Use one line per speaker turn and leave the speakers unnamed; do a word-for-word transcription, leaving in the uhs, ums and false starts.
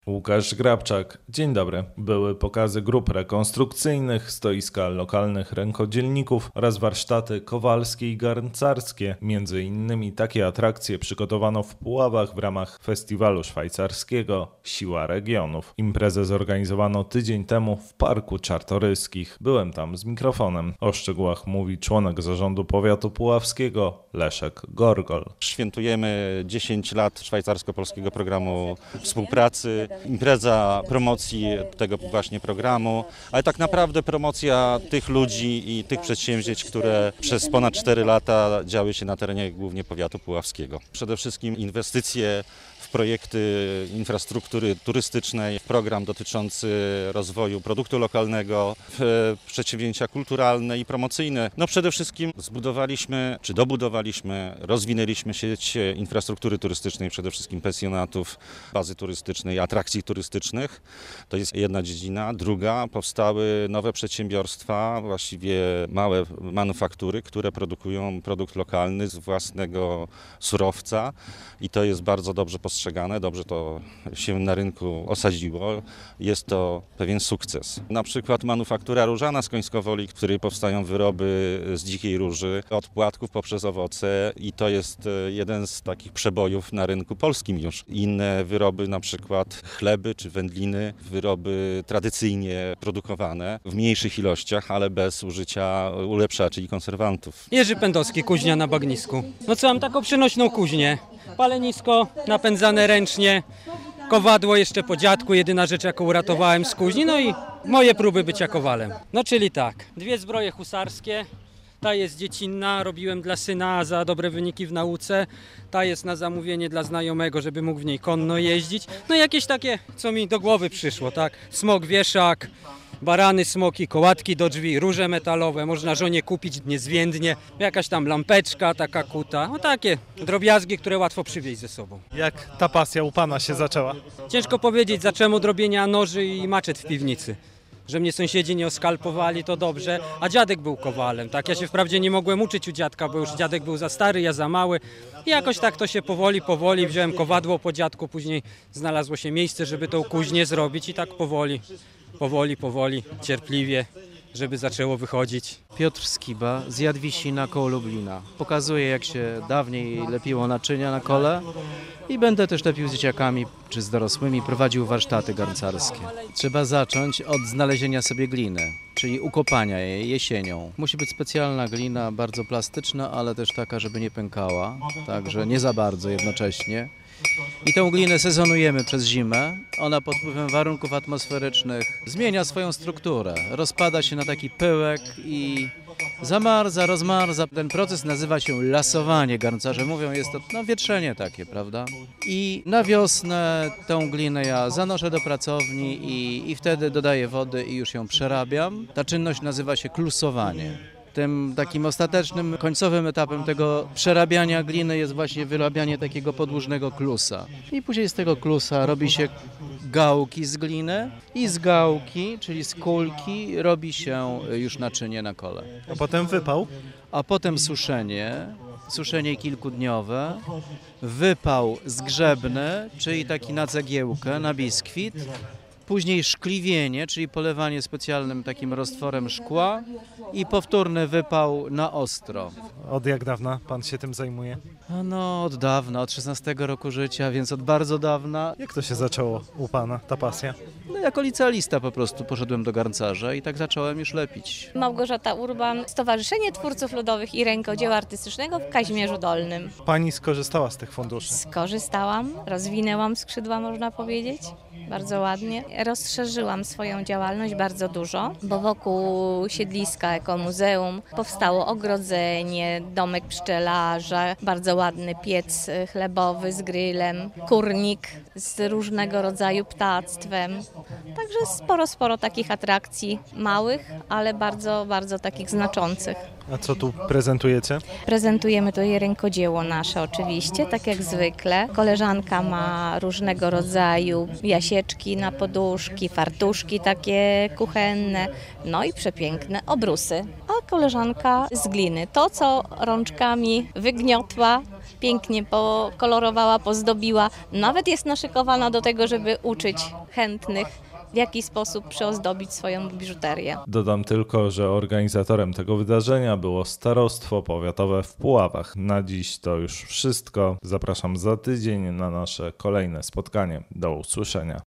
Łukasz Grabczak. Dzień dobry. Były pokazy grup rekonstrukcyjnych, stoiska lokalnych rękodzielników oraz warsztaty kowalskie i garncarskie. Między innymi takie atrakcje przygotowano w Puławach w ramach festiwalu szwajcarskiego Siła Regionów. Imprezę zorganizowano tydzień temu w Parku Czartoryskich. Byłem tam z mikrofonem. O szczegółach mówi członek zarządu powiatu puławskiego Leszek Gorgol.
Świętujemy dziesięć lat szwajcarsko-polskiego programu współpracy. Impreza promocji tego właśnie programu, ale tak naprawdę promocja tych ludzi i tych przedsięwzięć, które przez ponad cztery lata działy się na terenie głównie powiatu puławskiego. Przede wszystkim inwestycje w projekty infrastruktury turystycznej, program dotyczący rozwoju produktu lokalnego, przedsięwzięcia kulturalne i promocyjne. No przede wszystkim zbudowaliśmy, czy dobudowaliśmy, rozwinęliśmy sieć infrastruktury turystycznej, przede wszystkim pensjonatów, bazy turystycznej, atrakcji turystycznych. To jest jedna dziedzina. Druga, powstały nowe przedsiębiorstwa, właściwie małe manufaktury, które produkują produkt lokalny z własnego surowca i to jest bardzo dobrze postrzegane, dobrze to się na rynku osadziło. Jest to pewien sukces. Na przykład manufaktura różana z Końskowoli, w której powstają wyroby z dzikiej róży, od płatków poprzez owoce i to jest jeden z takich przebojów na rynku polskim już. Inne wyroby, na przykład chleby czy wędliny, wyroby tradycyjnie produkowane w mniejszych ilościach, ale bez użycia ulepszaczy i konserwantów.
Jerzy Pędowski, kuźnia na bagnisku. No co, mam taką przenośną kuźnię. Palenisko napędzane ręcznie, kowadło jeszcze po dziadku, jedyna rzecz jaką uratowałem z kuźni, no i moje próby bycia kowalem. No czyli tak, dwie zbroje husarskie, ta jest dziecinna, robiłem dla syna za dobre wyniki w nauce, ta jest na zamówienie dla znajomego, żeby mógł w niej konno jeździć, no i jakieś takie, co mi do głowy przyszło, tak, smok wieszak, barany, smoki, kołatki do drzwi, róże metalowe, można żonie kupić niezwiędnie, jakaś tam lampeczka, taka kuta, no takie drobiazgi, które łatwo przywieźć ze sobą.
Jak ta pasja u pana się zaczęła?
Ciężko powiedzieć, zacząłem od robienia noży i maczet w piwnicy. Że mnie sąsiedzi nie oskalpowali, to dobrze, a dziadek był kowalem, tak? Ja się wprawdzie nie mogłem uczyć u dziadka, bo już dziadek był za stary, ja za mały i jakoś tak to się powoli, powoli, wziąłem kowadło po dziadku, później znalazło się miejsce, żeby tą kuźnię zrobić i tak powoli, powoli, powoli, cierpliwie, żeby zaczęło wychodzić.
Piotr Skiba z Jadwisina koło Lublina. Pokazuje, jak się dawniej lepiło naczynia na kole i będę też lepił z dzieciakami czy z dorosłymi, prowadził warsztaty garncarskie. Trzeba zacząć od znalezienia sobie gliny, czyli ukopania jej jesienią. Musi być specjalna glina, bardzo plastyczna, ale też taka, żeby nie pękała, także nie za bardzo jednocześnie. I tę glinę sezonujemy przez zimę. Ona pod wpływem warunków atmosferycznych zmienia swoją strukturę. Rozpada się na taki pyłek i zamarza, rozmarza. Ten proces nazywa się lasowanie. Garncarze mówią, jest to no, wietrzenie takie, prawda? I na wiosnę tę glinę ja zanoszę do pracowni i, i wtedy dodaję wody i już ją przerabiam. Ta czynność nazywa się klusowanie. Tym takim ostatecznym, końcowym etapem tego przerabiania gliny jest właśnie wyrabianie takiego podłużnego klusa. I później z tego klusa robi się gałki z gliny i z gałki, czyli z kulki, robi się już naczynie na kole.
A potem wypał?
A potem suszenie, suszenie kilkudniowe, wypał zgrzebny, czyli taki na cegiełkę, na biskwit. Później szkliwienie, czyli polewanie specjalnym takim roztworem szkła i powtórny wypał na ostro.
Od jak dawna pan się tym zajmuje?
No od dawna, od szesnastego roku życia, więc od bardzo dawna.
Jak to się zaczęło u pana, ta pasja?
No jako licealista po prostu poszedłem do garncarza i tak zacząłem już lepić.
Małgorzata Urban, Stowarzyszenie Twórców Ludowych i Rękodzieła Artystycznego w Kazimierzu Dolnym.
Pani skorzystała z tych funduszy?
Skorzystałam, rozwinęłam skrzydła, można powiedzieć. Bardzo ładnie. Rozszerzyłam swoją działalność bardzo dużo, bo wokół siedliska Ekomuzeum powstało ogrodzenie, domek pszczelarza, bardzo ładny piec chlebowy z grillem, kurnik z różnego rodzaju ptactwem. Także sporo, sporo takich atrakcji małych, ale bardzo, bardzo takich znaczących.
A co tu prezentujecie?
Prezentujemy tutaj rękodzieło nasze oczywiście, tak jak zwykle. Koleżanka ma różnego rodzaju jasieczki na poduszki, fartuszki takie kuchenne, no i przepiękne obrusy. a koleżanka z gliny. To, co rączkami wygniotła, pięknie pokolorowała, pozdobiła, nawet jest naszykowana do tego, żeby uczyć chętnych, w jaki sposób przyozdobić swoją biżuterię.
Dodam tylko, że organizatorem tego wydarzenia było Starostwo Powiatowe w Puławach. Na dziś to już wszystko. Zapraszam za tydzień na nasze kolejne spotkanie. Do usłyszenia.